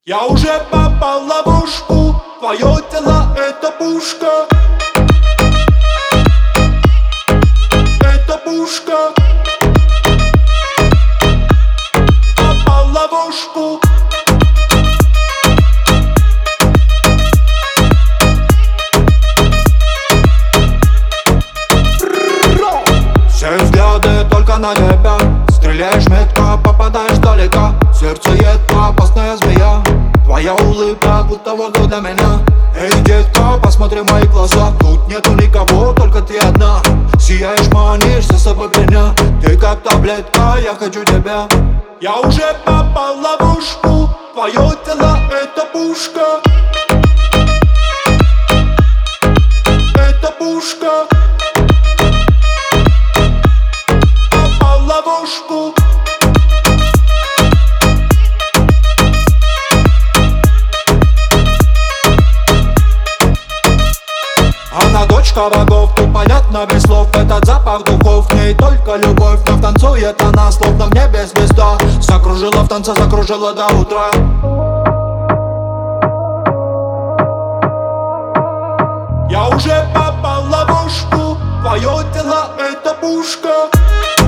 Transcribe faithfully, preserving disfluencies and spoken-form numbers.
Я уже попал в ловушку, твое тело это пушка. Это пушка. Попал в ловушку. Все взгляды только на тебя. Стреляешь метко, попадаешь далеко. Сердце едко, опасная змея. Твоя улыбка, будто воздух для меня. Эй, детка, посмотри в мои глаза. Тут нету никого, только ты одна. Сияешь, манишь, за собой пленя. Ты как таблетка, я хочу тебя. Я уже попал в ловушку. Твое тело это пушка. Это пушка. Попал в ловушку. Она дочка богов, тут понятно без слов. Этот запах духов, в ней только любовь. Но танцует она, словно в небе звезда. Закружила в танце, закружила до утра. Я уже попал в ловушку. Твое тело это пушка.